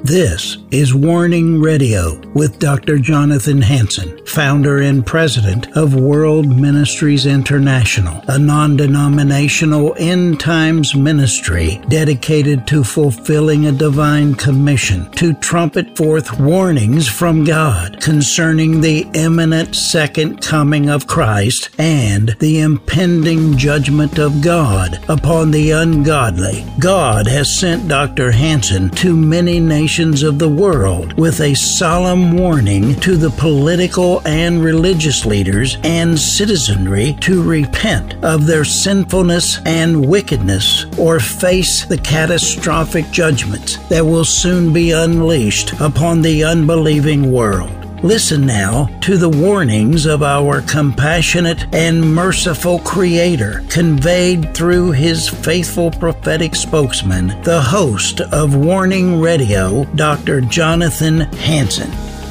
This is Warning Radio with Dr. Jonathan Hansen, founder and president of World Ministries International, a non-denominational end times ministry dedicated to fulfilling a divine commission to trumpet forth warnings from God concerning the imminent second coming of Christ and the impending judgment of God upon the ungodly. God has sent Dr. Hansen to many nations of the world with a solemn warning to the political and religious leaders and citizenry to repent of their sinfulness and wickedness or face the catastrophic judgments that will soon be unleashed upon the unbelieving world. Listen now to the warnings of our compassionate and merciful Creator, conveyed through His faithful prophetic spokesman, the host of Warning Radio, Dr. Jonathan Hansen.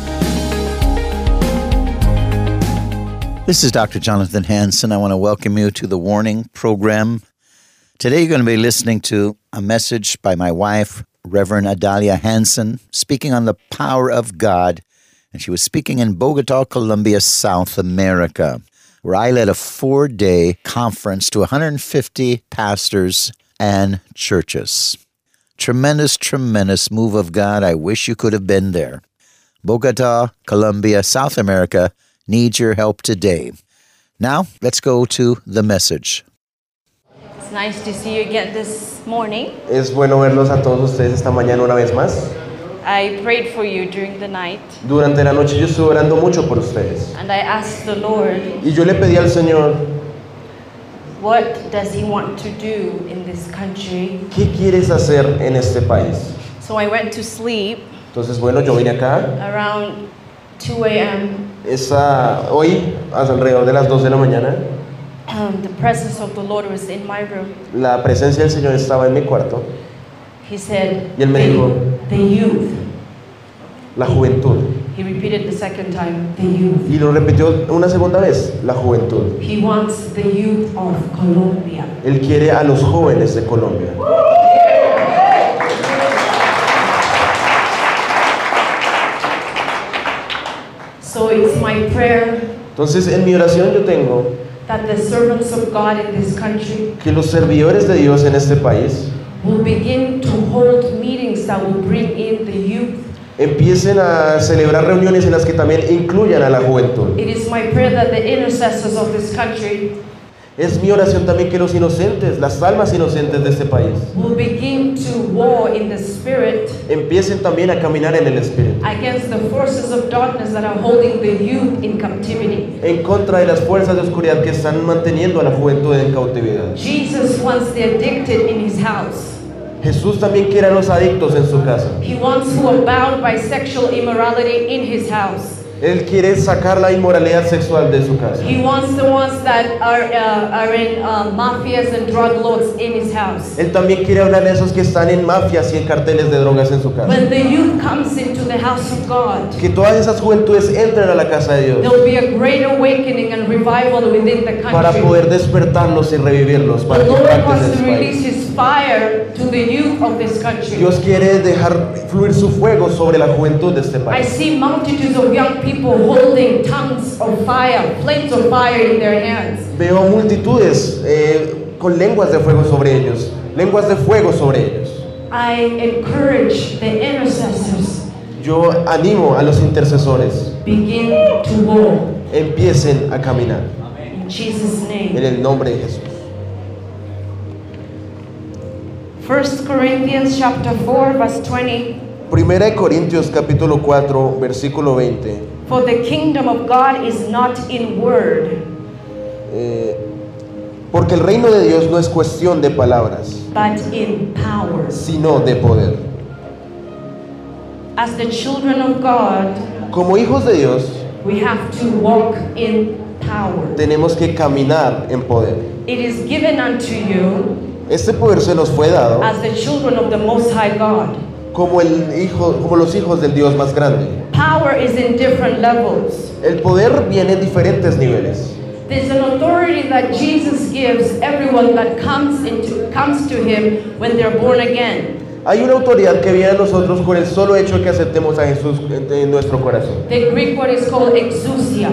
This is Dr. Jonathan Hansen. I want to welcome you to the Warning program. Today you're going to be listening to a message by my wife, Reverend Adalia Hansen, speaking on the power of God. And she was speaking in Bogota, Colombia, South America, where I led a 4-day conference to 150 pastors and churches. Tremendous, tremendous move of God. I wish you could have been there. Bogota, Colombia, South America needs your help today. Now, let's go to the message. It's nice to see you again this morning. Es bueno verlos a todos ustedes esta mañana una vez más. I prayed for you during the night. Durante la noche yo estuve orando mucho por ustedes. And I asked the Lord, Y yo le pedí al Señor, what does He want to do in this country? ¿qué quieres hacer en este país? So I went to sleep Entonces, bueno, yo vine acá. around 2 a.m. Hoy, alrededor de las 2 de la mañana, The presence of the Lord was in my room. la presencia del Señor estaba en mi cuarto. He said, Y él me dijo, the youth. la juventud. He repeated the second time, the youth. Y lo repitió una segunda vez, la juventud. He wants the youth of Colombia. Él quiere a los jóvenes de Colombia. So it's my prayer Entonces, en mi oración yo tengo that the servants of God in this country que los servidores de Dios en este país will begin to hold meetings that will bring in the youth. empiecen a celebrar reuniones en las que también incluyan a la juventud. It is my prayer that the intercessors of this country Es mi oración también que los inocentes, las almas inocentes de este país, will begin to war in the spirit empiecen también a caminar en el Espíritu, against the forces of darkness that are holding the youth in captivity. en contra de las fuerzas de oscuridad que están manteniendo a la juventud en cautividad. Jesus wants the addicted in his house. Jesús también quiere a los adictos en su casa. He wants who are bound by sexual immorality in his house. Él quiere sacar la inmoralidad sexual de su casa. He wants the ones that are in mafias and drug lords in his house. Él también quiere hablar de esos que están en mafias y en carteles de drogas en su casa. When the youth comes into the house of God, Que todas esas juventudes entren a la casa de Dios there will be a great awakening and revival within the para country. poder despertarlos y revivirlos, para The que Lord parten wants de to su release país. His fire to the youth of this country. Dios quiere dejar fluir su fuego sobre la juventud de este I país. see multitudes of young people holding tongues of fire, flames of fire in their hands. Veo multitudes con lenguas de fuego sobre ellos, lenguas de fuego sobre ellos. I encourage the intercessors, Yo animo a los intercesores, begin to war empiecen a caminar in Jesus' en name. el nombre de Jesús. 1 Corinthians chapter 4 verse 20. Primera de Corintios capítulo 4 versículo 20. For the kingdom of God is not in word, Porque el reino de Dios no es cuestión de palabras, but in power. sino de poder. As the children of God, Como hijos de Dios, we have to walk in power. tenemos que caminar en poder. It is given unto you Este poder se nos fue dado as the children of the Most High God. como los hijos del Dios más grande. Power is in different levels. El poder viene en diferentes niveles. There's an authority that Jesus gives everyone that comes to Him when they're born again. Hay una autoridad que viene a nosotros con el solo hecho de que aceptemos a Jesús en nuestro corazón. The Greek word is called exousia.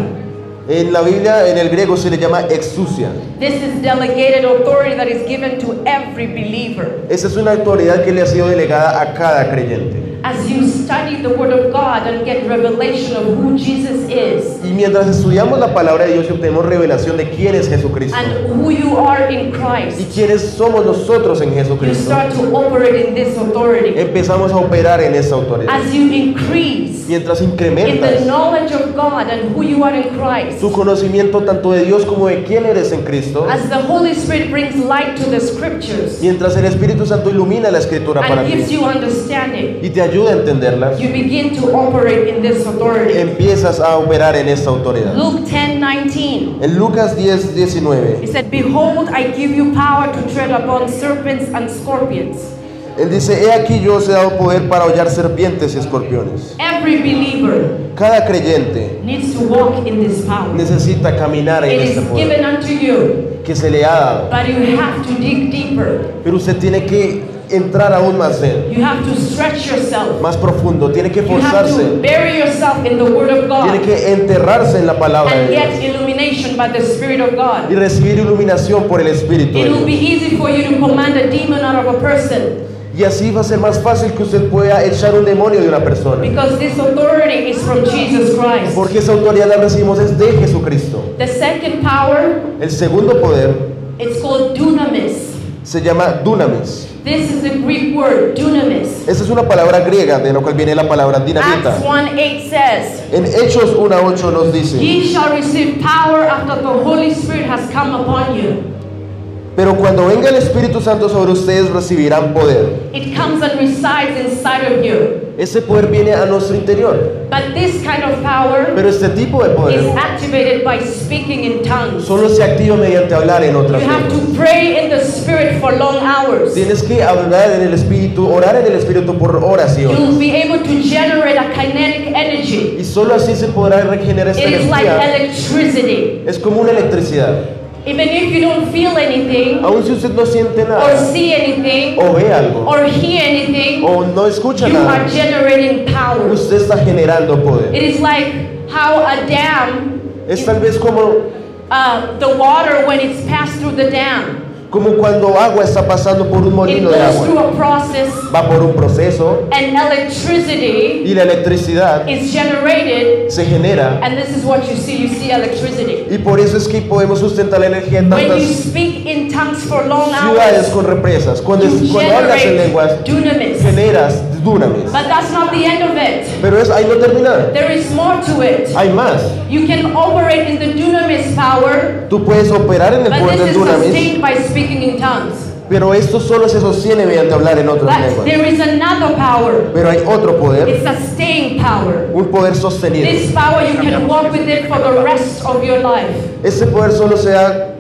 En la Biblia, en el griego, se le llama exousia. This is delegated authority that is given to every believer. Esa es una autoridad que le ha sido delegada a cada creyente. As you study the Word of God and get revelation of who Jesus is Y mientras estudiamos la palabra de Dios y obtenemos revelación de quién es Jesucristo and who you are in y Christ, quiénes somos nosotros en you Jesucristo, start to operate in this authority. empezamos a operar en esa autoridad. As you increase Mientras in the incrementas knowledge of God and who you are in Christ, tu conocimiento tanto de Dios como de quién eres en Cristo, as the Holy Spirit brings light to the scriptures mientras el Espíritu Santo ilumina la Escritura para and gives ti you understanding, y te ayuda a entenderlas, you begin to operate in this authority. empiezas a operar en esta autoridad. Luke 10:19. En Lucas 10:19, He said, "Behold, I give you power to tread upon serpents and scorpions." él dice, he aquí yo os he dado poder para hollar serpientes y escorpiones. Every believer Cada creyente needs to walk in this power. necesita caminar en It este is poder given unto you, que se le ha dado, but you have to dig deeper. pero usted tiene que entrar aún más en, You have to stretch yourself. más profundo, tiene que You have to forzarse, bury yourself in the Word of tiene God que enterrarse en la palabra de and Dios get illumination by the Spirit of y God. recibir iluminación por el Espíritu de It will be Dios. easy for you to command a demon out of a person Y así va a ser más fácil que usted pueda echar un demonio de una persona, because this authority is from Jesus Christ. porque esa autoridad la recibimos es de Jesucristo. The second power, El segundo poder it's called dunamis. se llama dunamis. This is the Greek word, dunamis. Esa es una palabra griega de la cual viene la palabra dinamita. Acts 1:8 says, En Hechos 1:8 nos dice, "Ye shall receive power after the Holy Spirit has come upon you." pero cuando venga el Espíritu Santo sobre ustedes recibirán poder. It comes and resides inside of you. Ese poder viene a nuestro interior. But this kind of power Pero este tipo de is poder activated by speaking in tongues. solo se activa mediante hablar en otras You have lenguas. to pray in the Spirit for long hours. Tienes que hablar en el Espíritu, orar en el Espíritu por horas y You'll horas. be able to generate a kinetic energy. Y solo así se podrá regenerar esta It is like energía. electricity. Es como una electricidad. Even if you don't feel anything, Aun si usted no siente or nada, see anything, o ve algo, or hear anything, o no escucha you nada, are generating power. usted está generando It poder. is like how a dam, Es tal vez como the water when it's passed through the dam, cuando agua está pasando por un it molino de goes through agua. a process, Va por un proceso and electricity y la electricidad is generated, se genera. and this is what you see electricity. Y por eso es que podemos sustentar la energía en When you tantas speak in tongues for long ciudades hours, con represas. Cuando you hablas en lenguas, generate dunamis. generas dunamis. But that's not the end of it. Pero ahí no termina. There is more to it. Hay más. You can operate in the dunamis power, Tú puedes operar en el but poder this del is dunamis, sustained by speaking in tongues. pero esto solo se sostiene mediante hablar en otras But lenguas. there is another power. Pero hay otro poder, It's a staying power. un poder sostenido. This power you can walk with it for the rest of your life. Ese poder solo se da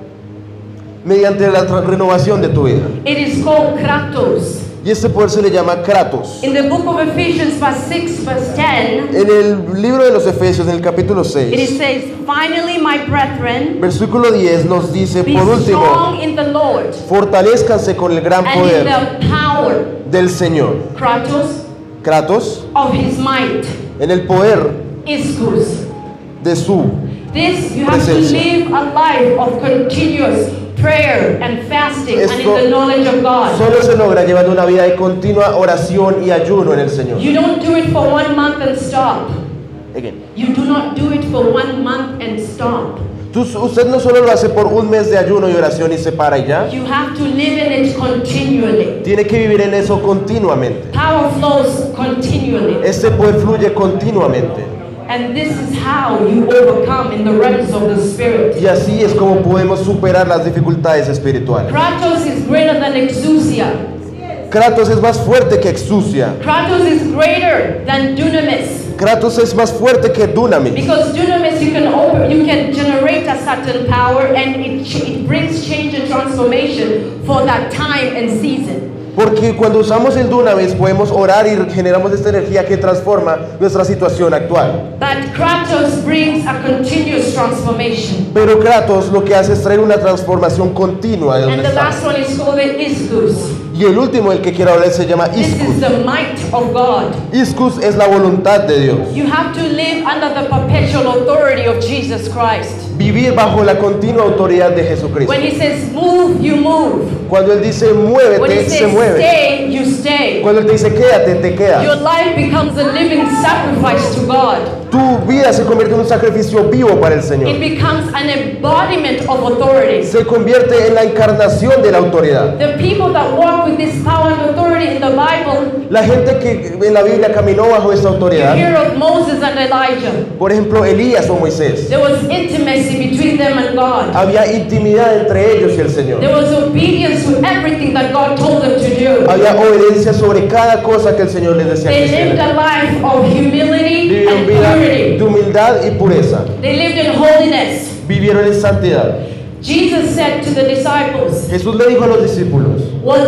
mediante la renovación de tu vida. It is called kratos. Y este poder se le llama Kratos. In the book of Ephesians, verse 6, verse 10, En el libro de los Efesios, en el capítulo it 6, says, "Finally, my brethren, versículo 10 nos dice, be por último, strong in the Lord fortalezcanse con el gran and in poder the power, del Señor. kratos, Kratos, of his might, en el poder ischus." de su. This, you have to Presencia. live a life of continuous prayer and fasting and in Esto the knowledge of God. solo se logra llevando una vida de continua oración y ayuno en el Señor. You don't do it for 1 month and stop. Again. You do not do it for 1 month and stop. Usted no solo lo hace por un mes de ayuno y oración y se para y ya. You have to live in it continually. Tiene que vivir en eso continuamente. Power flows continually. Este poder fluye continuamente. And this is how you overcome in the realms of the Spirit. Y así es como podemos superar las dificultades espirituales. Kratos is greater than exousia. Kratos es más fuerte que exousia. Kratos is greater than dunamis. Kratos es más fuerte que dunamis. Because dunamis, you can generate a certain power, and it brings change and transformation for that time and season. Porque cuando usamos el dunamis podemos orar y generamos esta energía que transforma nuestra situación actual. But Kratos brings a continuous transformation. Pero Kratos lo que hace es traer una transformación continua de And donde the está. last one is called the ischus. Y el último, el que quiero hablar, se llama This is iscus. the might of God. Iscus es la voluntad de Dios. You have to live under the perpetual authority of Jesus Christ. Vivir bajo la continua autoridad de Jesucristo. When he says move, you move. Cuando Él dice When he muévete, se says mueve. stay, you stay. Cuando Él te dice quédate, te Your quedas. life becomes a living sacrifice to God. Tu vida se convierte en un sacrificio vivo para el It Señor. becomes an embodiment of authority. Se convierte en la encarnación de la autoridad. The people that walk with this power and authority in the Bible, La gente que en la Biblia caminó bajo esta you autoridad, hear of Moses and Elijah. por ejemplo, Elías o Moisés, There was intimacy between them and God. había intimidad entre ellos y el Señor. There was obedience to everything that God told them to do. Había obediencia sobre cada cosa que el Señor les decía They que lived hicieran. a life of humility Vivieron and vida purity. de humildad y pureza. They lived in holiness. Vivieron en santidad. Jesus said to the disciples, Jesús le dijo a los discípulos,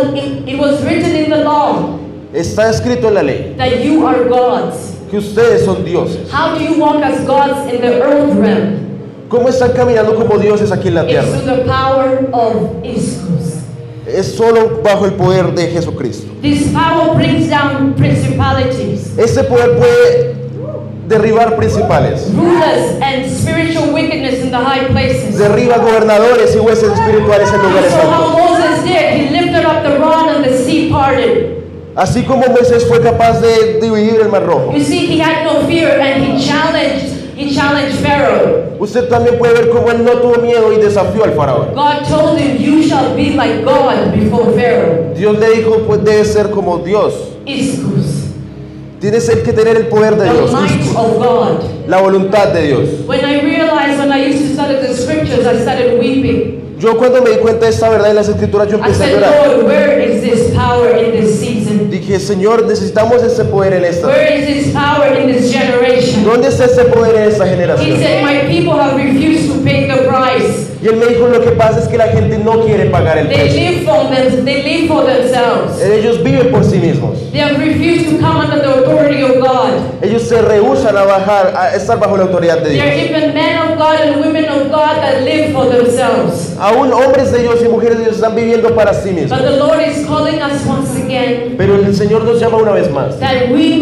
it was written in the law está escrito en la ley that you are gods. que ustedes son dioses. How do you walk as gods in the earth realm? ¿Cómo están caminando como dioses aquí en la It's tierra? through the power of Iskus. Es solo bajo el poder de Jesucristo. This power brings down principalities, Este poder puede derribar principales, rulers, and spiritual wickedness in the high places. derriba gobernadores y jueces espirituales en lugares So how altos. Moses did, he lifted up the rod and the sea parted. Así como Moisés fue capaz de dividir el mar rojo. You see, he had no fear and he challenged Pharaoh. Usted también puede ver cómo él no tuvo miedo y desafió al faraón. God told him, you shall be like God before Pharaoh. Dios le dijo, pues debe ser como Dios. Iskus, Tienes que tener el poder de the Dios, might of God. la voluntad de Dios. When I realized, when I used to study the scriptures, I started weeping. Yo cuando me di cuenta de esta verdad en las escrituras, yo I empecé a said, llorar. Lord, where is this power in this season? Dije, Señor, necesitamos ese poder en esta. Where is this power in this generation? ¿Dónde está ese poder en esta He generación? said, my people have refused to pay the price. Y él me dijo, lo que pasa es que la gente no quiere pagar el precio. They live for themselves. Ellos viven por sí mismos. They have refused to come under the authority of God. Ellos se rehúsan a bajar, a estar bajo la autoridad de There are Dios. even men of God and women of God that live for themselves. Aún hombres de Dios y mujeres de Dios están viviendo para sí mismos. But the Lord is calling us once again Pero el Señor nos llama una vez más that we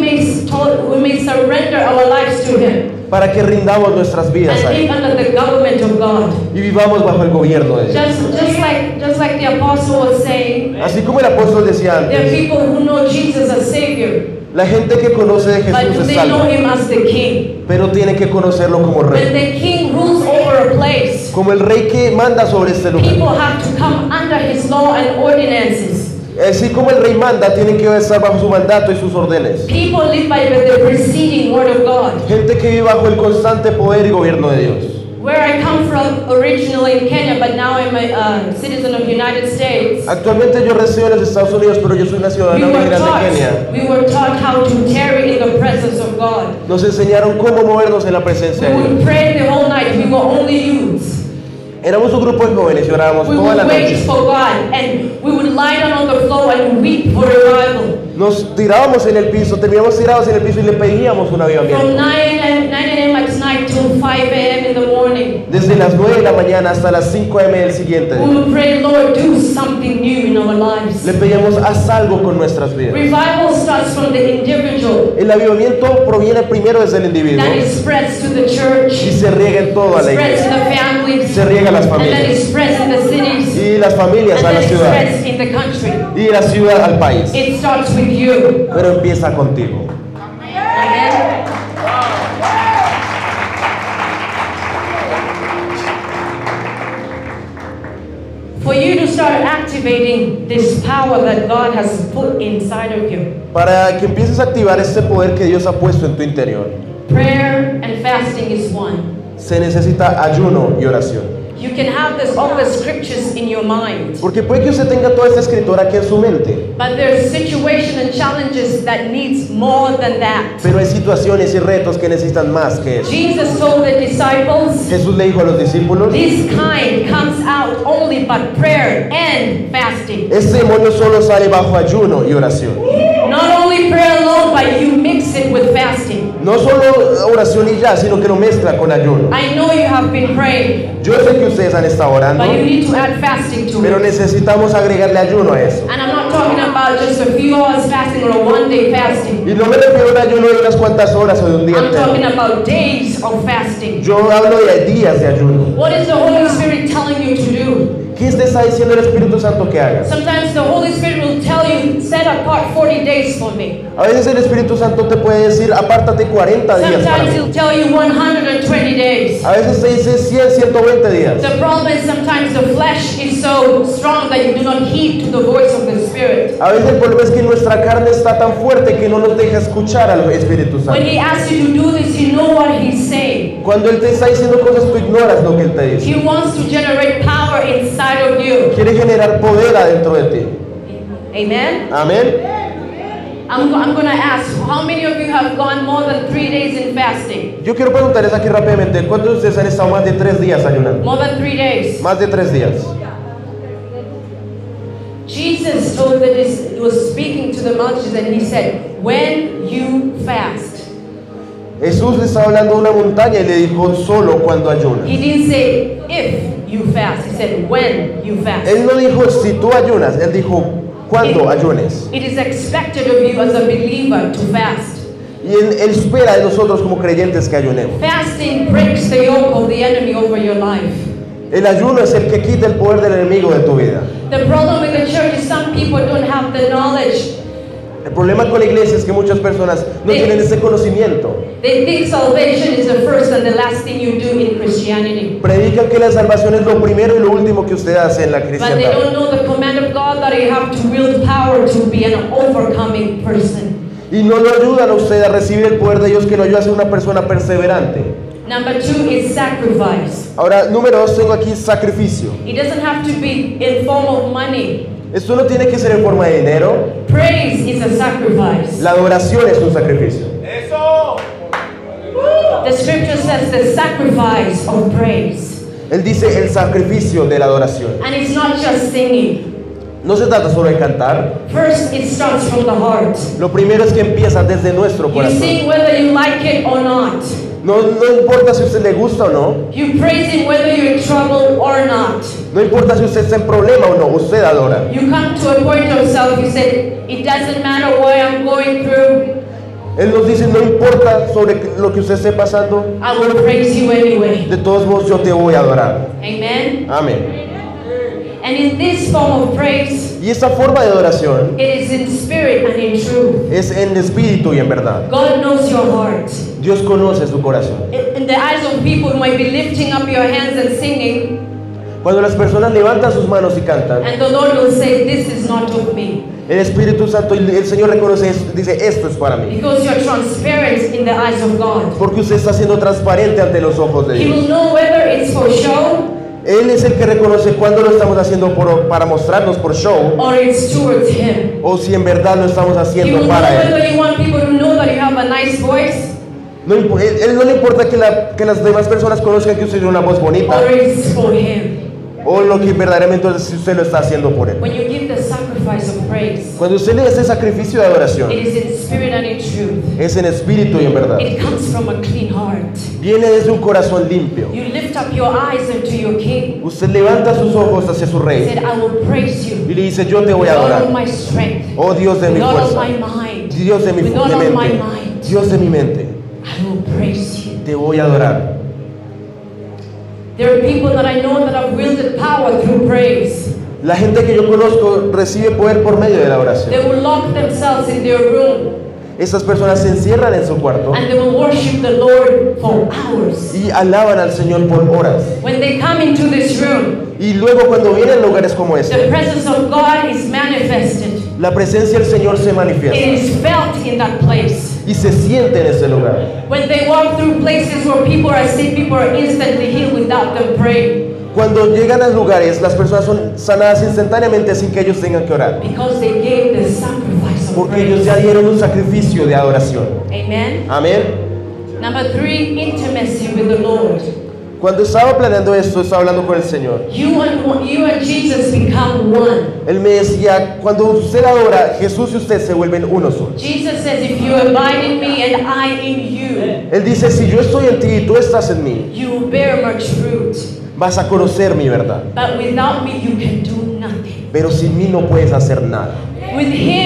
may surrender our lives to Him para que rindamos nuestras vidas and a Él live under the government of God. y vivamos bajo el gobierno de Dios. Just like the apostle was saying, Así como el apóstol decía there are antes, people who know Jesus as Savior, la gente que conoce de but do Jesús es they know salva, Him as the King? pero tiene que conocerlo como When rey. the King rules over a place, Como el rey que manda sobre este people lugar. have to come under His law and ordinances. Así como el rey manda, tienen que estar bajo su mandato y sus órdenes. People live by the preceding word of God. Gente que vive bajo el constante poder y gobierno de Dios. Where I come from originally in Kenya, but now I'm a citizen of the United States. Actualmente yo resido en los Estados Unidos, pero yo soy una We ciudadana were migrante de Kenia. taught how to tarry in the presence of God. Nos enseñaron cómo movernos en la presencia We de Dios. would pray the whole night. We were only youths. Éramos un grupo de jóvenes y orábamos We toda la would wait noche. for God, and we would lie down on the floor and weep for revival. Nos tirábamos en el piso, terminamos tirados en el piso y le pedíamos un From avivamiento. 9 a.m. at night till 5 a.m. in the morning. Desde las 9 de la mañana hasta las 5 a.m. del siguiente We día. would pray, Lord, do something new in our lives. Le pedíamos, haz algo con nuestras vidas. Revival starts from the individual, El avivamiento proviene primero desde el individuo then it spreads to the y church, se riega en toda la spreads to iglesia. the families, Se riega a las and then it familias spreads in the cities, y las familias and a la then it ciudad spreads in the country. y de la ciudad al país. It starts with you. Pero empieza contigo. Amen. For you to start activating this power that God has put inside of you. Para que empieces a activar este poder que Dios ha puesto en tu interior, Prayer and fasting is one. se necesita ayuno y oración. You can have all the scriptures in your mind, Porque puede que usted tenga toda esta escritura aquí en su mente, but there's situations and challenges that needs more than that. pero hay situaciones y retos que necesitan más que eso. Jesus told the disciples, Jesús le dijo a los discípulos, this kind comes out only by prayer and fasting. este demonio solo sale bajo ayuno y oración. Not only prayer alone, but you mix it with fasting. No solo oración y ya, sino que lo mezcla con ayuno. I know you have been praying, Yo sé que ustedes han estado orando, but you need to add fasting to pero it. necesitamos agregarle ayuno a eso. And I'm not talking about just a few hours fasting or a one-day fasting. Y no me refiero a un ayuno de unas cuantas horas o de un día I'm talking entero. about days of fasting. Yo hablo de días de ayuno. What is the Holy Spirit telling you to do? ¿Qué te está diciendo el Espíritu Santo que hagas? Sometimes the Holy Spirit will tell you, set apart 40 days for me. A veces el Espíritu Santo te puede decir, apártate 40 días para Sometimes mí. he'll tell you 120 days. A veces te dice 100, 120 días. The problem is sometimes the flesh is so strong that you do not heed to the voice of the Spirit. A veces el problema es que nuestra carne está tan fuerte que no nos deja escuchar al Espíritu When Santo. He asks you to do this, you know what He's saying. Cuando Él te está diciendo cosas, tú ignoras lo que Él te dice. He wants to generate power inside of you. Quiere generar poder adentro de ti. Amen? Amén. I'm going to ask, how many of you have gone more than 3 days in fasting? Yo quiero preguntarles aquí rápidamente, ¿cuántos de ustedes han estado más de 3 días ayunando? More than 3 days. Más de 3 días. Jesus told that He was speaking to the multitudes and He said, when you fast. Jesús le estaba hablando a una montaña y le dijo solo cuando ayunas. He didn't say if you fast. He said when you fast. Él no dijo si tú ayunas, Él dijo cuando ayunes. It is expected of you as a believer to fast. Y Él espera de nosotros como creyentes que ayunemos. Fasting breaks the yoke of the enemy over your life. El ayuno es el que quita el poder del enemigo de tu vida. The problem with the church is some people don't have the knowledge. El problema con la iglesia es que muchas personas no tienen ese conocimiento. They think salvation is the first and the last thing you do in Christianity. Predican que la salvación es lo primero y lo último que usted hace en la But they cristiandad. don't know the command of God that you have to wield power to be an overcoming person. Y no lo ayudan a usted a recibir el poder de Dios que lo ayuda a ser una persona perseverante. Number 2 is sacrifice. Ahora, número 2, tengo aquí sacrificio. It doesn't have to be in form of money. Esto no tiene que ser en forma de dinero. Praise is a sacrifice. La adoración es un sacrificio. The scripture says the sacrifice of praise. Él dice el sacrificio de la adoración. And it's not just singing. No se trata solo de cantar. First, it starts from the heart. Lo primero es que empieza desde nuestro You corazón. sing whether you like it or not. No importa si a usted le gusta o no. You praise Him whether you're in trouble or not. No importa si usted está en problema o no. Usted adora. You come to a point of self, you say, it doesn't matter what I'm going through, Él nos dice, no importa sobre lo que usted esté pasando. I will praise you anyway. De todos modos yo te voy a adorar. Amen? Amén. And in this form of praise, Y esta forma de adoración it is in spirit and in truth. es en espíritu y en verdad. God knows your heart. Dios conoce su corazón. In the eyes of people, you might be lifting up your hands and singing, Cuando las personas levantan sus manos y cantan, and the Lord will say, this is not of me. el Espíritu Santo y el Señor reconoce esto, dice, esto es para mí. Because you're transparent in the eyes of God. Porque usted está siendo transparente ante los ojos de He Dios. will know whether it's for show Él es el que reconoce cuando lo estamos haciendo para mostrarnos por show or it's towards Him. o si en verdad lo estamos He haciendo will know para Él. whether you want people to know that you have a nice voice Él no le importa que las demás personas conozcan que usted tiene una voz bonita or it's for Him. o lo que verdaderamente es si usted lo está haciendo por Él. When you give the sacrifice of praise, Cuando usted le da ese sacrificio de adoración, it is in spirit and in truth. es en espíritu y en verdad. It comes from a clean heart. Viene desde un corazón limpio. You lift up your eyes unto your King. Usted levanta sus ojos hacia su He rey said, I will praise you y le dice, yo te voy a with all of adorar. my strength, Oh Dios de with mi all of fuerza, my mind, Dios de mi with all of my mente, mind. Dios de mi mente, I will praise you. te voy a adorar. There are people that I know that have wielded power through praise. La gente que yo conozco recibe poder por medio de la oración. They will lock themselves in their room Estas personas se encierran en su cuarto and they will worship the Lord for hours. y alaban al Señor por horas. When they come into this room, Y luego cuando vienen a lugares como the este, presence of God is manifested. la presencia del Señor se It manifiesta is felt in that place. y se siente en ese lugar. When they walk through places where people are sick, people are instantly healed without them praying. Cuando llegan a lugares, las personas son sanadas instantáneamente sin que ellos tengan que orar. Because they gave the sacrifice of Porque ellos praise. ya dieron un sacrificio de adoración. Amen. Amén. Number 3, intimacy with the Lord. Cuando estaba planeando esto, estaba hablando con el Señor. You and Jesus become one. Él me decía, cuando usted adora, Jesús y usted se vuelven uno solo. Jesus says, if you abide in me and I in you, Él dice, si yo estoy en ti y tú estás en mí, you will bear much fruit. vas a conocer mi verdad. But without me, you can do nothing. Pero sin mí no puedes hacer nada. With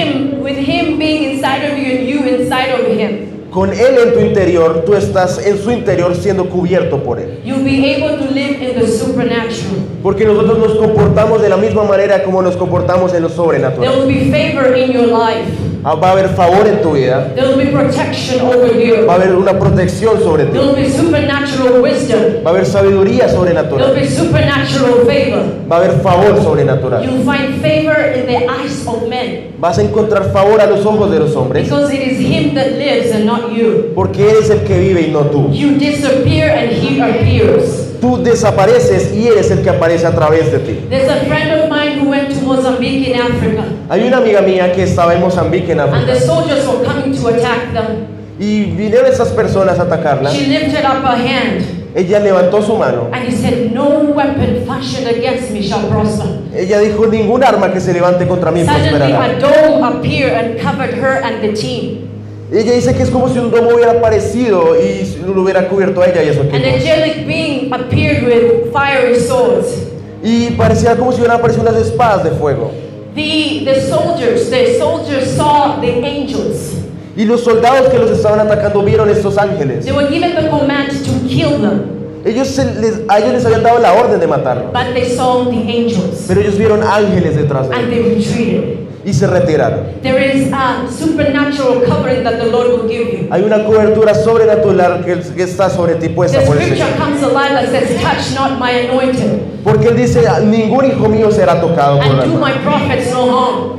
him being inside of you and you inside of him, Con Él en tu interior, tú estás en su interior siendo cubierto por Él. you'll be able to live in the supernatural. Porque nosotros nos comportamos de la misma manera como nos comportamos en lo There sobrenatural. will be favor in your life. Va a haber favor en tu vida. There will be protection over you. Va a haber una protección sobre ti. There will be supernatural wisdom. Va a haber sabiduría There will sobrenatural. be supernatural favor. Va a haber favor sobrenatural. You'll find favor in the eyes of men. Vas a encontrar favor a los ojos de los hombres. Because it is him that lives and not you. Porque eres el que vive y no tú. You disappear and he appears. Tú desapareces y eres el que aparece a través de ti. There's a friend of mine who went to Mozambique in Africa. Hay una amiga mía que estaba en Mozambique, en And the África. soldiers were coming to attack them. Y vinieron esas personas a atacarla. She lifted up her hand Ella levantó su mano. and he said, no weapon fashioned against me shall prosper. Ella dijo, ningún arma que se levante contra mí Suddenly prosperará. a dome appeared and covered her and the team. Ella dice que es como si un domo hubiera aparecido y lo hubiera cubierto a ella y a su An equipo. angelic being appeared with fiery swords. Y parecía como si hubieran aparecido unas espadas de fuego. The soldiers saw the angels. Y los soldados que los estaban atacando vieron estos ángeles. They were given the command to kill them, A ellos les habían dado la orden de matarlos. but they saw the angels Pero ellos vieron ángeles detrás de and ellos they retreated. y se retiraron. There is a supernatural covering that the Lord will give you. Hay una cobertura sobrenatural que está sobre ti puesta The por el scripture Señor. comes alive that says, touch not my anointed, Porque Él dice, ningún hijo mío será tocado por and la do my mano. prophets no harm.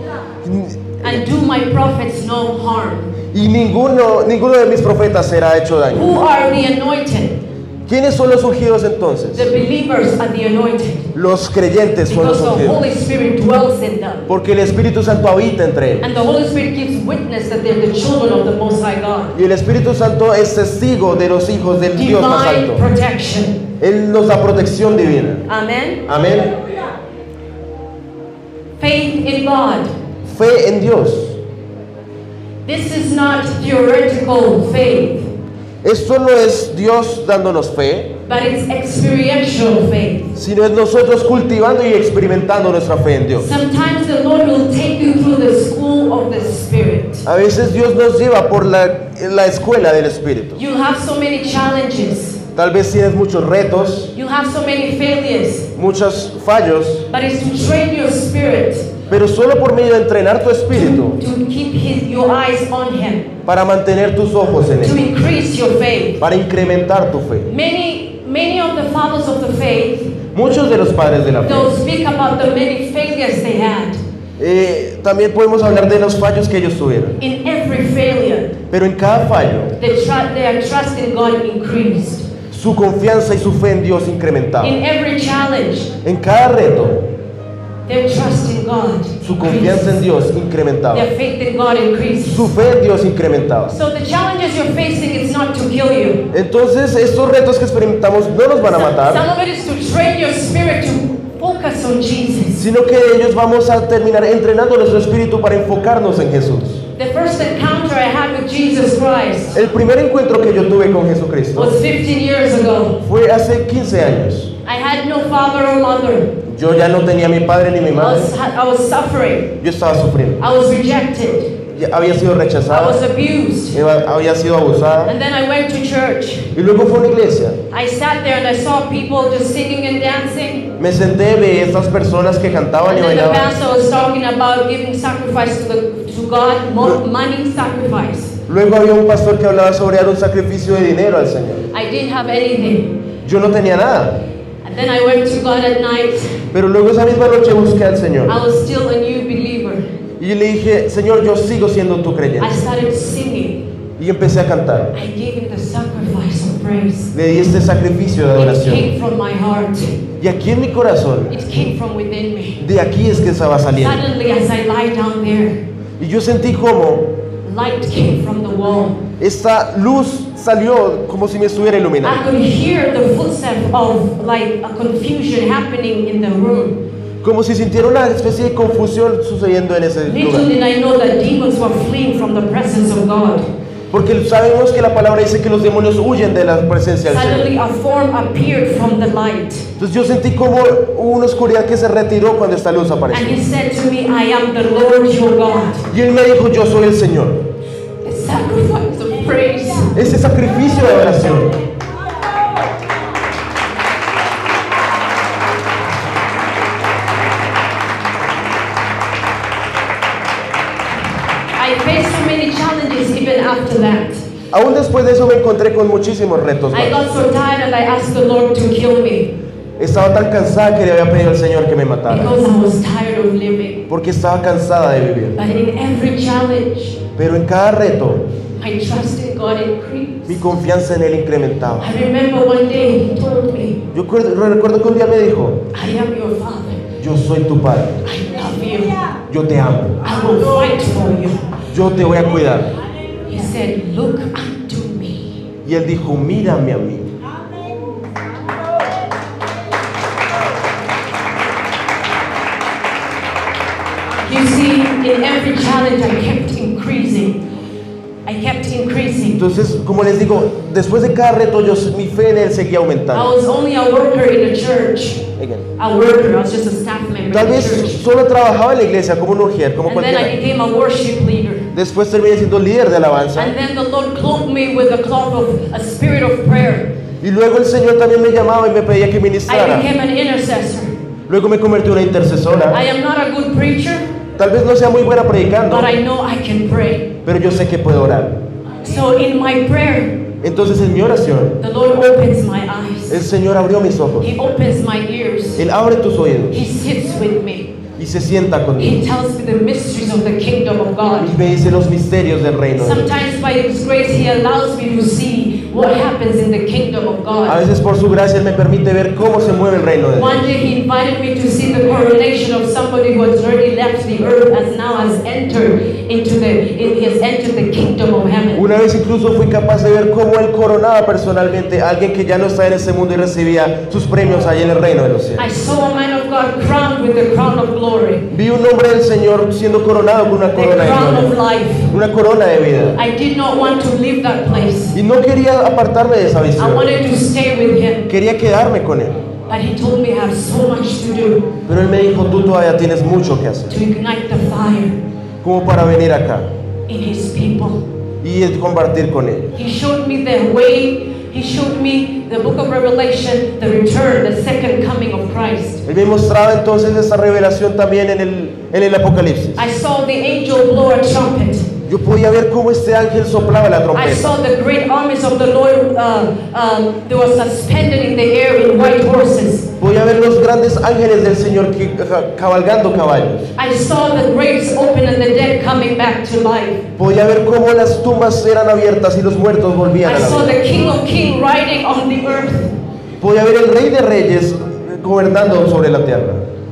And do my prophets no harm. Y ninguno de mis profetas será hecho daño. Who are the anointed? ¿Quiénes son los ungidos entonces? The believers are the anointed. Los creyentes son los Because the ungidos. Holy Spirit dwells in them. Porque el Espíritu Santo habita entre ellos. And the Holy Spirit gives witness that they're the children of the Most High God. Y el Espíritu Santo es testigo de los hijos del Dios más Divine alto. protection. Él nos da protección divina. Amen. Amén. Faith in God. Fe en Dios. This is not theoretical faith, Esto no es Dios dándonos fe, but it's experiential faith. sino es nosotros cultivando y experimentando nuestra fe en Dios. Sometimes the Lord will take you through the school of the Spirit. A veces Dios nos lleva por la escuela del Espíritu. You'll have so many challenges. Tal vez tienes muchos retos, You'll have so many failures. muchos fallos, But it's to train your spirit pero solo por medio de entrenar tu espíritu to keep your eyes on Him, para mantener tus ojos en to Él, increase your faith. para incrementar tu fe. Many of the fathers of the faith, Muchos de los padres de la fe. they'll speak about the many failures they had. También podemos hablar de los fallos que ellos tuvieron, In every failure, pero en cada fallo their trust in God increased. su confianza y su fe en Dios incrementaba. In every challenge, En cada reto their trust in God su confianza en increased. Dios incrementaba. Their faith in God increases. Su fe en Dios incrementaba. So the challenges you're facing is not to kill you. Entonces estos retos que experimentamos no nos van a Some matar, of it is to train your spirit to focus on Jesus. sino que ellos vamos a terminar entrenando nuestro espíritu para enfocarnos en Jesús. The first encounter I had with Jesus Christ El primer encuentro que yo tuve con Jesucristo was 15 years ago. fue hace 15 años. I had no father or mother. Yo ya no tenía mi padre ni mi madre. I was suffering. Yo estaba sufriendo. I was rejected. Ya había sido I rechazada, was abused. había sido abusada. And then I went to church. Y luego fue a una iglesia. I sat there and I saw people just singing and dancing. Me senté, vi estas personas que cantaban y And then the bailaban. pastor was talking about giving sacrifice to God, money sacrifice. Luego había un pastor que hablaba sobre dar un sacrificio de dinero al Señor. I didn't have anything. Yo no tenía nada. And then I went to God at night. Pero luego esa misma noche busqué al Señor. I was still a new believer. Y le dije, Señor, yo sigo siendo tu I creyente. started singing. Y empecé a cantar. I gave him the sacrifice of praise. Le di este sacrificio de It adoración. came from my heart. Y aquí en mi corazón, It came from within me. de aquí es que estaba saliendo. Suddenly, as I lie down there, Y yo sentí como light came from the wall. esta luz salió como si me estuviera I iluminando. could hear the footsteps of like a confusion happening in the room. Como si sintiera una especie de confusión sucediendo en ese Little lugar. did I know that demons were fleeing from the presence of God. Porque sabemos que la palabra dice que los demonios huyen de la presencia del Señor. Suddenly a form appeared from the light. Entonces yo sentí como una oscuridad que se retiró cuando esta luz And apareció. he said to me, I am the Lord your God. Y él me dijo, yo soy el Señor. The sacrifice of praise. Ese sacrificio de oración. I faced so many challenges even after that. Aún después de eso me encontré con muchísimos retos I más. got so tired and I asked the Lord to kill me Estaba tan cansada que le había pedido al Señor que me matara. because I was tired of living. Porque estaba cansada de vivir. But in every challenge, Pero en cada reto, my trust in God increased. mi confianza en Él incrementaba. I remember one day he told me, Yo recuerdo que un día me dijo, I am your father. yo soy tu padre, I love you. yo te amo, I will fight for you. yo te voy a cuidar. He said, look unto me. Y Él dijo, mírame a mí. You see, in every challenge I kept increasing. I kept increasing. Entonces, como les digo, después de cada reto, mi fe en Él seguía I aumentando. was only a worker in the church. A worker, I was just a staff member Tal in the vez church. solo trabajaba en la iglesia como un ujier, como And then I cualquiera. became a worship leader. Después terminé siendo líder de alabanza. And then the Lord clothed me with a cloth of a spirit of prayer. Y luego el Señor también me llamaba y me pedía que I ministrara. became an intercessor. Luego me convertí en una intercesora. I am not a good preacher, Tal vez no sea muy buena predicando, but I know I can pray. pero yo sé que puedo orar. So in my prayer, Entonces en mi oración, the Lord opens my eyes. el Señor abrió mis ojos. He opens my ears. Él abre tus oídos He sits with me. y se sienta He conmigo. tells me the mysteries of the kingdom of God. Y me dice los misterios del reino de Dios. Sometimes by His grace, He allows me to see what happens in the kingdom of A God. veces por su gracia Él me permite ver cómo se mueve el reino de Dios. One day He invited me to see the coronation of somebody who has already left the earth, as now has entered the kingdom of heaven. Una vez incluso fui capaz de ver cómo Él coronaba personalmente a alguien que ya no está en este mundo y recibía sus premios ahí en el reino de los cielos. I saw a man of God crowned with the crown of glory, Vi un hombre del Señor siendo coronado con una the corona de crown of gloria, life. una corona de vida. I did not want to leave that place. Y no quería apartarme de esa I visión. wanted to stay with Him. Quería quedarme con Él. But He told me I have so much to do Pero Él me dijo, tú todavía tienes mucho que hacer. to ignite the fire Como para venir acá in His people. y compartir con Él. He showed me the way. He showed me the book of Revelation, the return, the second coming of Christ. Él me mostraba entonces esta revelación también en el Apocalipsis. I saw the angel blow a trumpet. Yo podía ver cómo este ángel soplaba la I trompeta. saw the great armies of the Lord. They were suspended in the air in white horses. Podía ver los grandes ángeles del Señor cabalgando caballos. I saw the graves open and the dead coming back to life. Podía ver cómo las tumbas eran abiertas y los muertos volvían I a la saw vida. the King of Kings riding on the earth. Podía ver el Rey de Reyes gobernando sobre la tierra.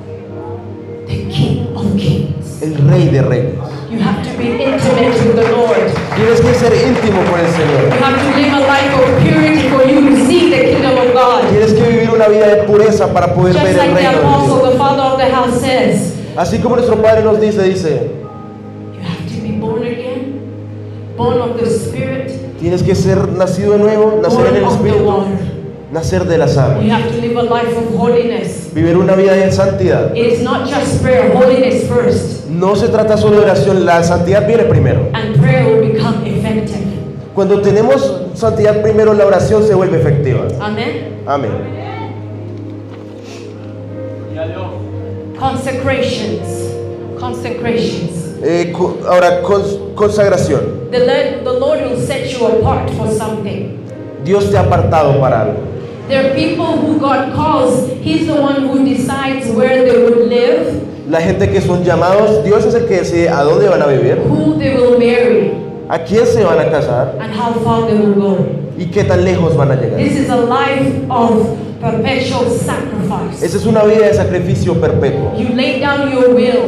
The King of Kings. El Rey de Reyes. You have to be intimate with the Lord. Tienes que ser íntimo con el You Señor. have to live a life of purity for you to see the kingdom of God. Tienes que vivir una vida de pureza para poder Just ver el like the reino de Dios. apostle, the father of the house says, Así como nuestro Padre nos dice, you have to be born again, born of the Spirit, tienes que ser nacido de nuevo, nacer en born el of the Espíritu, water. nacer de las aguas, You have to live a life of holiness. vivir una vida de santidad. It is not just prayer, holiness first, No se trata solo de oración, la santidad viene primero. and prayer will become effective. Cuando tenemos santidad primero, la oración se vuelve efectiva. Amen. Amén. Consecrations. Ahora, consagración. The Lord will set you apart for something. Dios te ha apartado para algo. There are people who God calls. He's the one who decides where they would live, La gente que son llamados, Dios es el que decide a dónde van a vivir, who they will marry, a quién se van a casar and how far they will go. y qué tan lejos van a llegar. This is a life of perpetual sacrifice. Esa es una vida de sacrificio perpetuo. You lay down your will.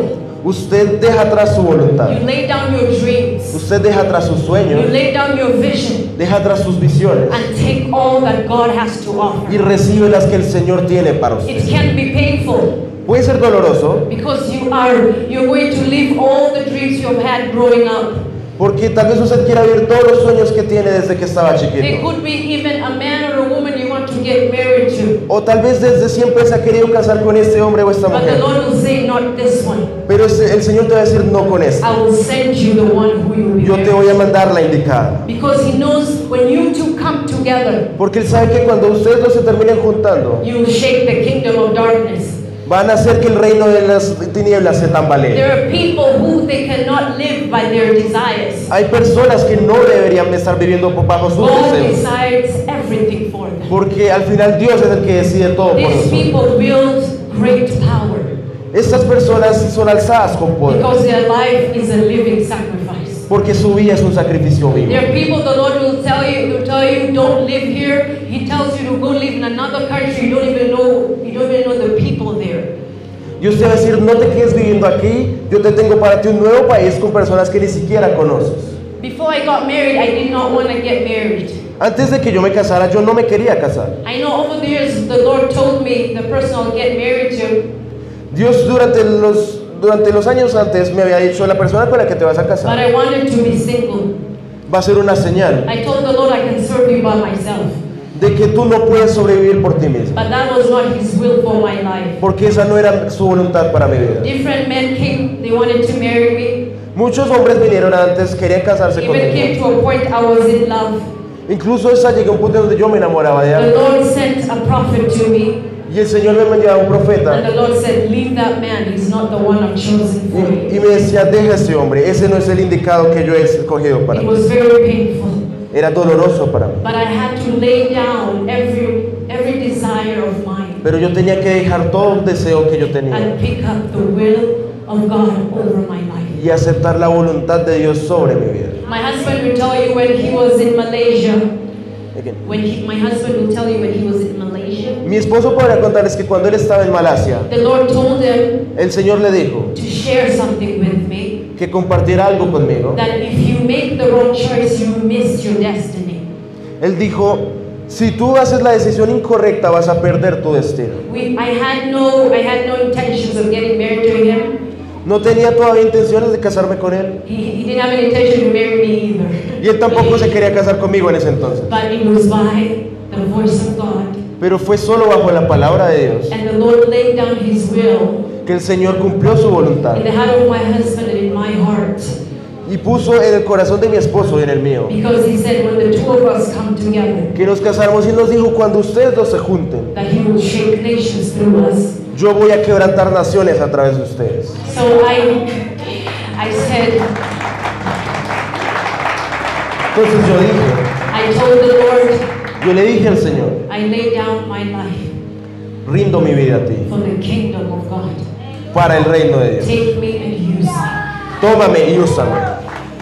Usted deja atrás su voluntad. You lay down your dreams. Usted deja atrás sus You sueños. lay down your vision Deja atrás sus visiones. and take all that God has to Y offer. recibe las que el Señor tiene para It usted. can be painful Puede ser doloroso because you're going to live all the dreams you've had growing up. porque tal vez usted quiera vivir todos los sueños que tiene desde que estaba There chiquito. could be even a man or a woman you want to get married to. O tal vez desde siempre se ha querido casar con este hombre o esta But the mujer. Lord will say, not this one. Pero el Señor te va a decir no con este. I will send you the one who you will be Yo te voy married a mandar la indicada. to. Because He knows when you two come together, Porque Él sabe que cuando ustedes dos se terminen juntando, you will shake the kingdom of darkness. van a hacer que el reino de las tinieblas se tambalee. There are people who they cannot live by their desires. Hay personas que no deberían estar viviendo bajo sus God deseos. decides everything for them. Porque al final Dios es el que decide todo por These nosotros. people wield great power Estas personas son alzadas con poder. because their life is a living sacrifice. Porque su vida es un sacrificio vivo. There are people the Lord will tell you don't live here. He tells you to go live in another country. You don't even know the people there. Y usted va a decir, no te quedes viviendo aquí, yo te tengo para ti un nuevo país con personas que ni siquiera conoces. Before I got married, I did not want to get married. Antes de que yo me casara, yo no me quería casar. I know over the years the Lord told me the person I'll get married to, Dios durante los años antes me había dicho, la persona con la que te vas a but casar I wanted to be single. va a ser una señal I told the Lord I can serve you by myself, de que tú no puedes sobrevivir por ti mismo. but that was not His will for my life. Porque esa no era su voluntad para mi vida. Different men came, they wanted to marry me. Muchos hombres vinieron antes, querían casarse Even came conmigo. to a point I was in love. Incluso esa llegó a un punto donde yo me enamoraba de The alguien. Lord sent a prophet to me, Y el Señor me enviaba un and profeta the Lord said, leave that man, he's not the one I've chosen for y you. me decía, deja a ese hombre, ese no es el indicado que yo he escogido para It mí. was very painful, Era doloroso para mí. but I had to lay down every desire of mine Pero yo tenía que dejar todo el deseo que yo tenía and pick up the will of God over my life. y aceptar la voluntad de Dios sobre mi vida. My husband will tell you when he was in Malaysia, Again. my husband will tell you when he was in Malaysia, Mi esposo podrá contarles que cuando él estaba en Malasia, the Lord told him el Señor le dijo to share something with me, que compartiera algo conmigo. that if you make the wrong choice, you miss your destiny. Él dijo, si tú haces la decisión incorrecta vas a perder tu destino. I had no intentions of getting married to him. No tenía todavía intenciones de casarme con él He didn't have any intention to marry me either. y él tampoco se quería casar conmigo en ese entonces. But it was by the voice of God. Pero fue solo bajo la palabra de Dios And the Lord laid down His will que el Señor cumplió su voluntad in the heart of my husband and in my heart. y puso en el corazón de mi esposo y en el mío Because He said, when the two of us come together, que nos casáramos y nos dijo, cuando ustedes dos se junten, that He will shake nations through us. yo voy a quebrantar naciones a través de ustedes. So I said, Entonces yo dije, I told the Lord, yo le dije al Señor, I lay down my life rindo mi vida a ti, for the kingdom of God. para el reino de Dios. Take me and use me. Tómame y úsame.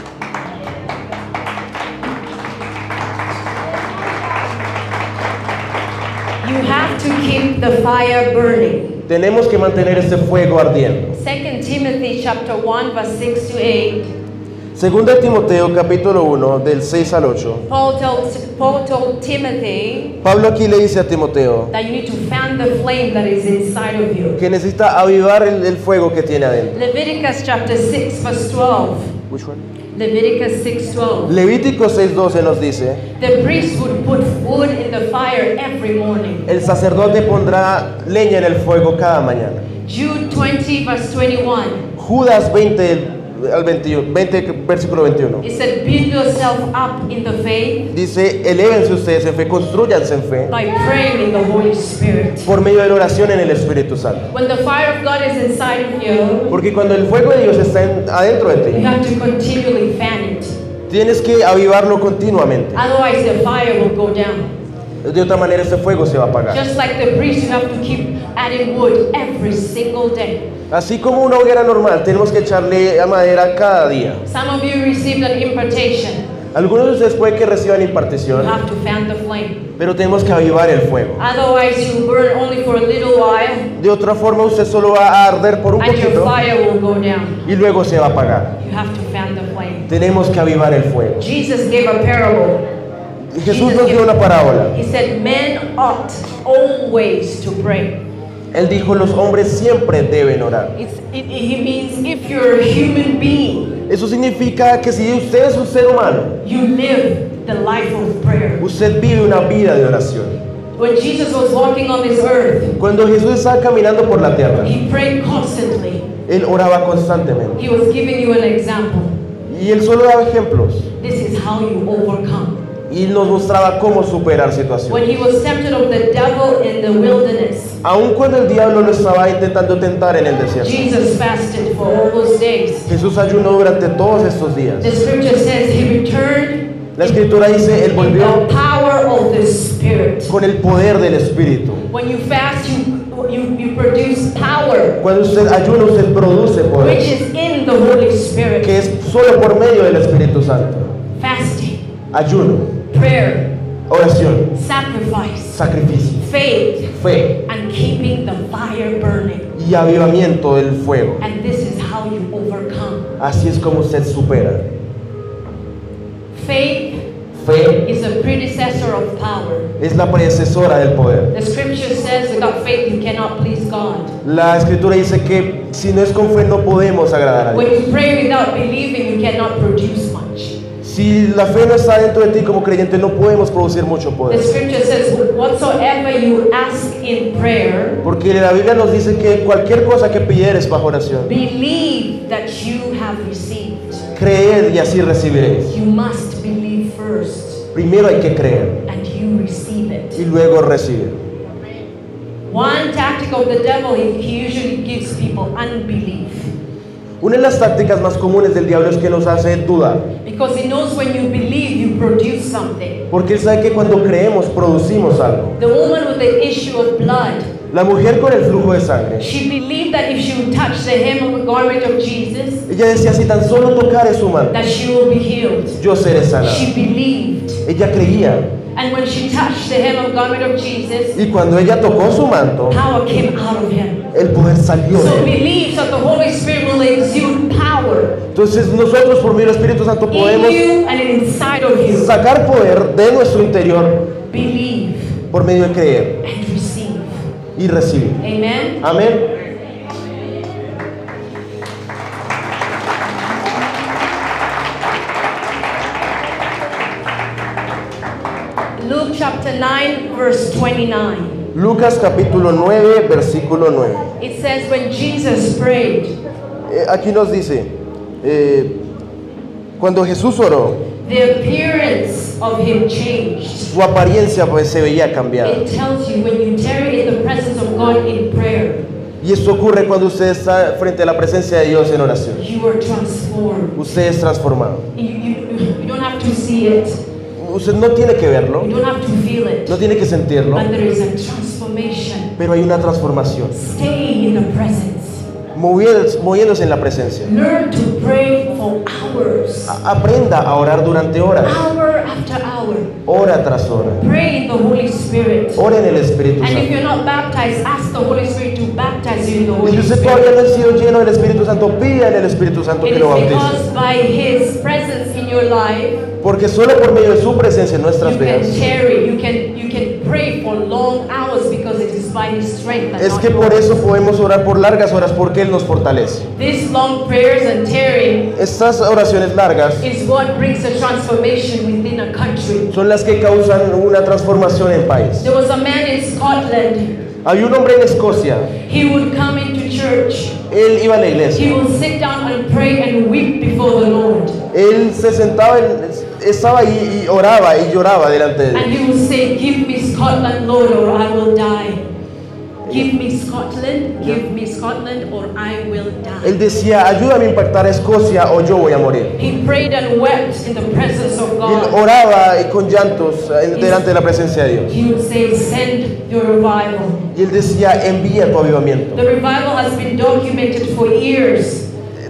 You have to keep the fire burning. Tenemos que mantener este fuego ardiendo. 2 Timothy chapter 1 verse 6 to 8. Segunda de Timoteo capítulo 1 del 6 al 8. Paul told Timothy Pablo aquí le dice a Timoteo that you need to fan the flame that is inside of you. que necesita avivar el fuego que tiene adentro. Leviticus chapter 6 verse 12. Which one? Leviticus 6:12. Levítico 6:12 nos dice, The priest would put wood in the fire every morning. el sacerdote pondrá leña en el fuego cada mañana. Jude 20 verse 21. Judas 20 al 21, 20 versículo 21. It said, build yourself up in the faith Dice, elévense ustedes en fe, construyanse en fe by praying in the Holy Spirit. por medio de la oración en el Espíritu Santo. When the fire of God is inside of you, Porque cuando el fuego de Dios está adentro de you ti, have to continually fan it. tienes que avivarlo continuamente. Otherwise, the fire will go down. De otra manera ese fuego se va a apagar. Just like the priest, you have to keep adding wood every single day. Así como una hoguera normal, tenemos que echarle a madera cada día. Some of you received an impartation. Algunos de ustedes puede que reciban You impartición, have to fan the flame. pero tenemos que avivar el fuego. Otherwise, you burn only for a little while, De otra forma, usted solo va a arder por un and your poquito fire will go down. y luego se va a apagar. You have to fan the flame. Tenemos que avivar el fuego. Jesus gave a parable. Jesús nos dio una parábola. He said, men ought always to pray. Él dijo, los hombres siempre deben orar. He means if you're a human being, Eso significa que si usted es un ser humano, you live the life of prayer. usted vive una vida de oración. When Jesus was walking on this earth, Cuando Jesús estaba caminando por la tierra, he prayed constantly. Él oraba constantemente. He was giving you an example. Y Él solo daba ejemplos. This is how you overcome. Y nos mostraba cómo superar When situaciones. he was tempted of the devil in the wilderness, Aun cuando el diablo lo estaba intentando tentar en el desierto, Jesus fasted for all those days. Jesús ayunó durante todos estos días. The scripture says he returned La escritura dice, Él in volvió the power of the Spirit. con el poder del Espíritu. When you fast, you produce power, Cuando usted ayuna, usted produce which poder, is in the Holy Spirit. que es solo por medio del Espíritu Santo. Fasting, Ayuno, prayer, oración, sacrifice, sacrificio, faith, fe and keeping the fire burning. y avivamiento del fuego. And this is how you overcome. Así es como usted supera. Faith Fe is a predecessor of power. es la predecesora del poder. The scripture says without faith you cannot please God. La escritura dice que si no es con fe no podemos agradar a When Dios. you pray without believing, you cannot produce much. Si la fe no está dentro de ti como creyente, no podemos producir mucho The poder. scripture says whatsoever you ask in prayer, Porque la Biblia nos dice que cualquier cosa que pidieres bajo oración, believe that you have received. creed y así recibiréis. You must believe first, Primero hay que creer and you receive it. y luego recibir. One tactic of the devil, he usually gives people unbelief. Una de las tácticas más comunes del diablo es que nos hace dudar. Because he knows when you believe, you produce something. Porque él sabe que cuando creemos, producimos algo. The woman with the issue of blood, La mujer con el flujo de sangre, she believed that if she would touch the hem of the garment of Jesus, ella decía, si tan solo tocare su manto, that she will be healed. yo seré sanada. She believed. Ella creía. And when she touched the hem of the garment of Jesus, Y cuando ella tocó su manto, power came out of him. el poder salió So de él. believe that the Holy Spirit will exude power Entonces nosotros por medio del Espíritu Santo in podemos you and inside of you. sacar poder de nuestro interior Believe por medio de creer and receive. y recibir. Amen. Amén. Luke chapter 9, verse 29. Lucas capítulo 9, versículo 9. It says, when Jesus prayed, Aquí nos dice, cuando Jesús oró, the appearance of him changed. su apariencia pues se veía cambiada. It tells you when you tarry in the presence of God in prayer, Y esto ocurre cuando usted está frente a la presencia de Dios en oración. you are transformed. Usted es transformado. You don't have to see it. Usted no tiene que verlo, You don't have to feel it. no tiene que sentirlo, But there is a transformation. pero hay una transformación. Stay in the presence. Moviéndose en la presencia. Learn to pray for hours. Aprenda a orar durante horas, Hour after hour. hora tras hora. Pray in the Holy Spirit. Ora en el Espíritu And if Santo. you're not baptized, ask the Holy Spirit to baptize you in the Y Holy si usted Spirit. todavía no ha sido lleno del Espíritu Santo, pida en el Espíritu Santo It que is lo bautice. because by His presence in your life, Porque solo por medio de su presencia en nuestras you can vidas tarry, you can pray for long hours because it is by His strength. And es not que por yours. eso podemos orar por largas horas, porque Él nos fortalece. These long prayers and tarrying Estas oraciones largas is what brings a transformation within a country. son las que causan una transformación en el país. There was a man in Scotland. Hay un hombre en Escocia, He would come into church. él iba a la iglesia, He would sit down and pray and weep before the Lord. él se sentaba, estaba ahí y oraba y lloraba delante de And Dios. he would say, give me Scotland, Lord, or I will die. Give me Scotland, or I will die. Él decía, ayúdame a impactar a Escocia o yo voy a morir. He prayed and wept in the presence of Y él God. oraba y con llantos delante de la presencia de Dios. He would say, send your revival. Y él decía, envía tu avivamiento. The revival has been documented for years.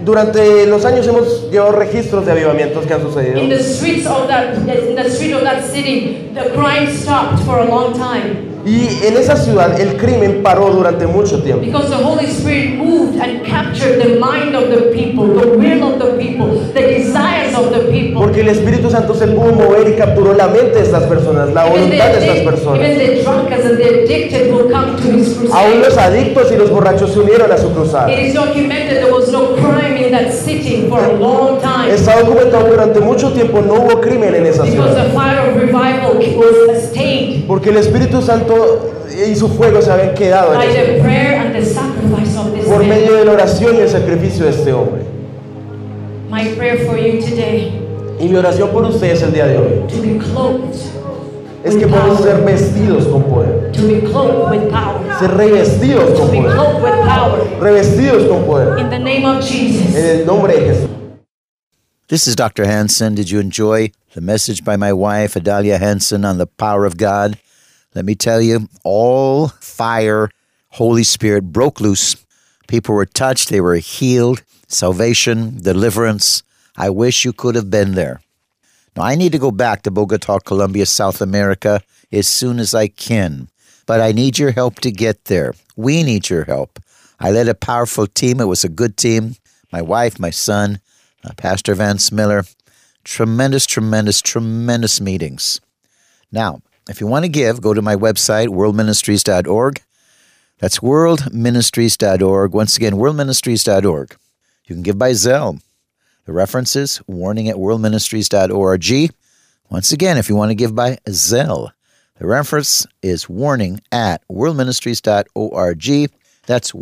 Durante los años hemos llevado registros de avivamientos que han sucedido. In the street of that city, the crime stopped for a long time. Y en esa ciudad el crimen paró durante mucho tiempo. Because the Holy Spirit moved and captured the mind of the people, the will of the people, the desires of the people. Porque el Espíritu Santo se pudo mover y capturó la mente de estas personas, la voluntad de estas personas. Even the drunkards and the addicted will come to his crusade. Aún los adictos y los borrachos se unieron a su cruzada. It is documented there was no crime in that city for a long time. Está documentado que durante mucho tiempo no hubo crimen en esa Because ciudad. the fire of revival was stayed. Porque el Espíritu Santo y su fuego se habían quedado en By eso. the prayer and the sacrifice of this Por man. medio de la oración y el sacrificio de este hombre. My prayer for you today, Y mi oración por ustedes el día de hoy to be clothed es que with podamos ser power. vestidos con poder. To be clothed with power. Ser revestidos To con be poder. clothed with power. Revestidos con poder. In the name of Jesus. En el nombre de Jesús. This is Dr. Hansen. Did you enjoy the message by my wife, Adalia Hansen, on the power of God? Let me tell you, all fire, Holy Spirit broke loose. People were touched. They were healed. Salvation, deliverance. I wish you could have been there. Now, I need to go back to Bogota, Colombia, South America as soon as I can. But I need your help to get there. We need your help. I led a powerful team. It was a good team. My wife, my son, Pastor Vance Miller. Tremendous, tremendous, tremendous meetings. Now, if you want to give, go to my website, worldministries.org. That's worldministries.org. Once again, worldministries.org. You can give by Zelle. The reference is warning@worldministries.org. Once again, if you want to give by Zelle, the reference is warning@worldministries.org. That's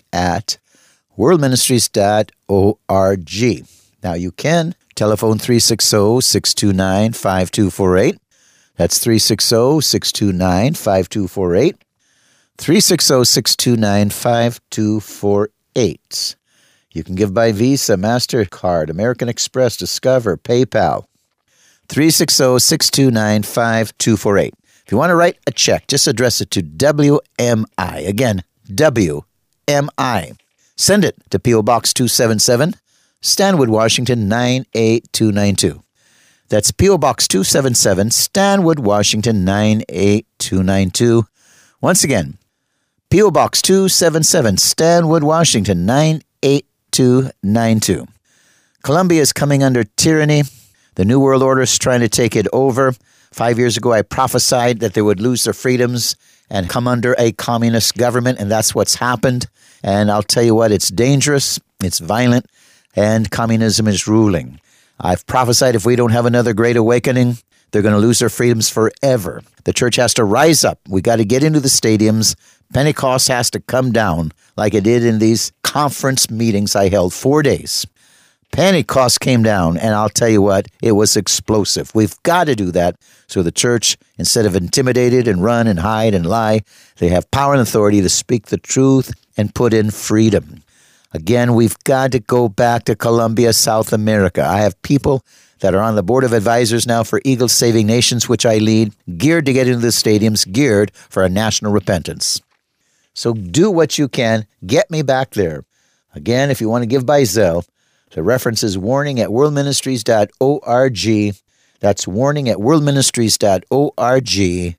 warning@worldministries.org. Now you can telephone 360-629-5248. That's 360-629-5248. 360-629-5248. You can give by Visa, MasterCard, American Express, Discover, PayPal. 360-629-5248. If you want to write a check, just address it to WMI. Again, WMI. Send it to P.O. Box 277, Stanwood, Washington, 98292. That's P.O. Box 277, Stanwood, Washington, 98292. Once again, P.O. Box 277, Stanwood, Washington, 98292. Colombia is coming under tyranny. The New World Order is trying to take it over. 5 years ago, I prophesied that they would lose their freedoms and come under a communist government, and that's what's happened. And I'll tell you what, it's dangerous, it's violent, and communism is ruling. I've prophesied if we don't have another great awakening, they're going to lose their freedoms forever. The church has to rise up. We got to get into the stadiums. Pentecost has to come down like it did in these conference meetings I held 4 days. Pentecost came down, and I'll tell you what, it was explosive. We've got to do that so the church, instead of intimidated and run and hide and lie, they have power and authority to speak the truth and put in freedom. Again, we've got to go back to Colombia, South America. I have people that are on the board of advisors now for Eagles Saving Nations, which I lead, geared to get into the stadiums, geared for a national repentance. So do what you can. Get me back there. Again, if you want to give by Zelle, the reference is warning@worldministries.org. That's warning@worldministries.org.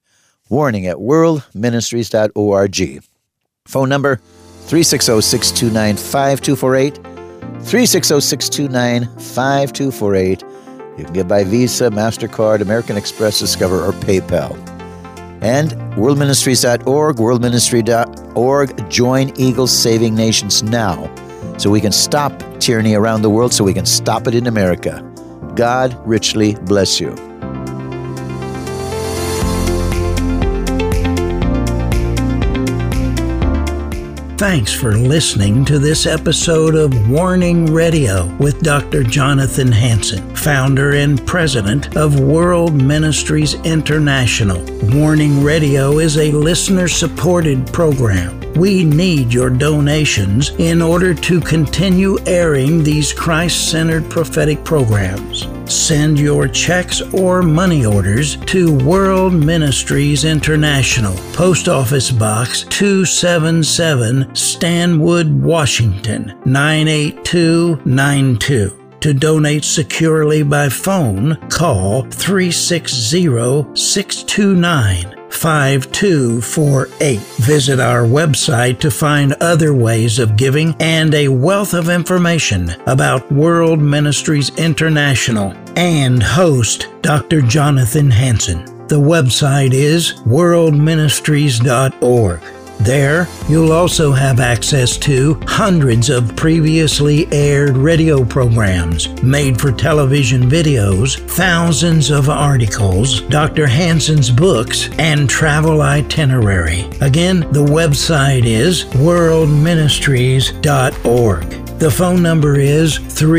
Warning@worldministries.org. Phone number 360-629-5248. 360-629-5248. You can give by Visa, MasterCard, American Express, Discover, or PayPal. And worldministries.org, worldministry.org. Join Eagles Saving Nations now so we can stop tyranny around the world, so we can stop it in America. God richly bless you. Thanks for listening to this episode of Warning Radio with Dr. Jonathan Hansen, founder and president of World Ministries International. Warning Radio is a listener-supported program. We need your donations in order to continue airing these Christ-centered prophetic programs. Send your checks or money orders to World Ministries International, Post Office Box 277, Stanwood, Washington 98292. To donate securely by phone, call 360-629-5248. Visit our website to find other ways of giving and a wealth of information about World Ministries International and host Dr. Jonathan Hansen. The website is worldministries.org. There, you'll also have access to hundreds of previously aired radio programs, made for television videos, thousands of articles, Dr. Hansen's books, and travel itinerary. Again, the website is worldministries.org. The phone number is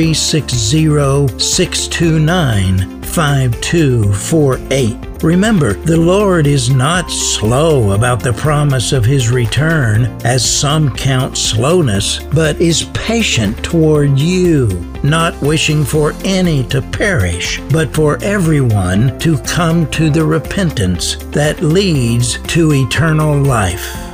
360-629-5248. Remember, the Lord is not slow about the promise of His return, as some count slowness, but is patient toward you, not wishing for any to perish, but for everyone to come to the repentance that leads to eternal life.